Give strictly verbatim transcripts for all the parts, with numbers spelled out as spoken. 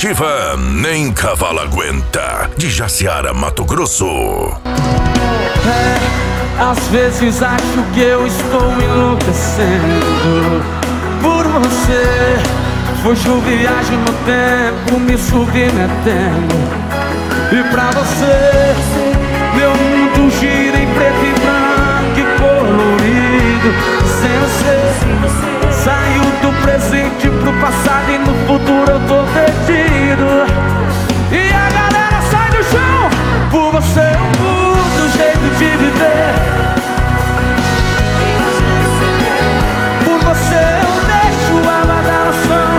Nativa, nem cavalo aguenta, de Jaciara, Mato Grosso. É, às vezes acho que eu estou enlouquecendo por você. Fujo, viagem no tempo, me submetendo. E pra você, meu mundo gira em preto e branco e colorido. Sem você, saiu do presente pro passado e no futuro eu tô perdido. E a galera sai do chão, por você eu mudo o jeito de viver. Por você eu deixo a badalação.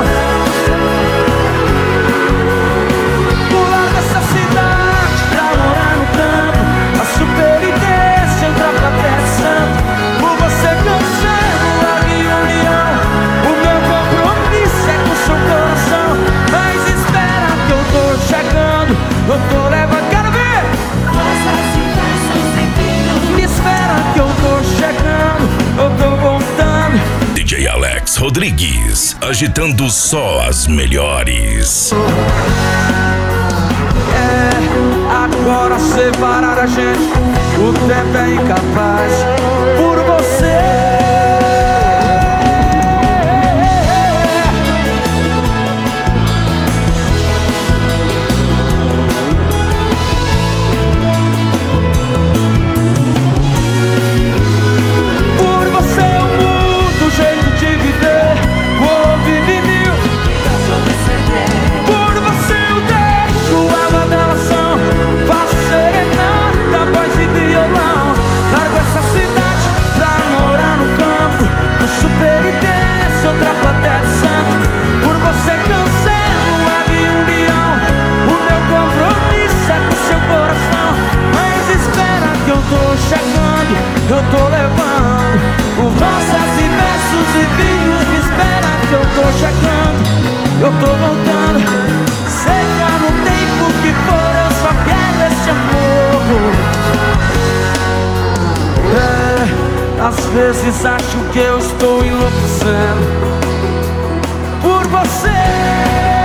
Pular dessa cidade pra morar no campo, a superidência entra pra terra santo. Por você cancelo a minha união, o meu compromisso é com seu coração. Mas espera que eu tô chegando, eu tô levando, quero ver. Me espera que eu tô chegando, eu tô voltando. D J Alex Rodrigues, agitando só as melhores. É, agora separar a gente, o tempo é incapaz. Por você, por você eu mudo o jeito de viver. Vou viver mil. Por você eu deixo a badalação, faço serenata, voz e violão. Largo essa cidade pra morar no campo, no superidência, outra plateia de santo. Por você cancelo a minha união, o meu compromisso é com seu coração. Mas espera que eu tô chegando, eu tô levando o rosas e versos e vinhos. Me espera que eu tô chegando, eu tô voltando. Seja no tempo que for, eu só quero esse amor. É, às vezes acho que eu estou enlouquecendo por você.